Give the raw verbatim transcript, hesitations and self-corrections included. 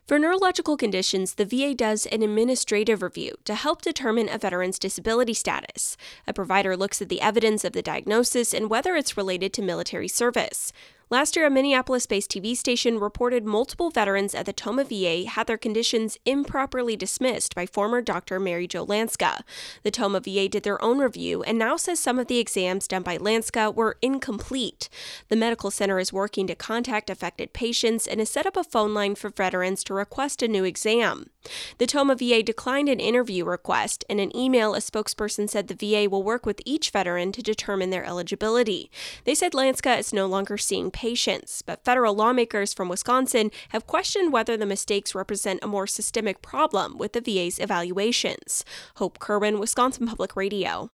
For neurological conditions, the V A does an administrative review to help determine a veteran's disability status. A provider looks at the evidence of the diagnosis and whether it's related to military service. Last year, a Minneapolis-based T V station reported multiple veterans at the Tomah V A had their conditions improperly dismissed by former Doctor Mary Jo Lanska. The Tomah V A did their own review and now says some of the exams done by Lanska were incomplete. The medical center is working to contact affected patients and has set up a phone line for veterans to request a new exam. The Tomah V A declined an interview request. In an email, a spokesperson said the V A will work with each veteran to determine their eligibility. They said Lanska is no longer seeing patients, but federal lawmakers from Wisconsin have questioned whether the mistakes represent a more systemic problem with the V A's evaluations. Hope Kerwin, Wisconsin Public Radio.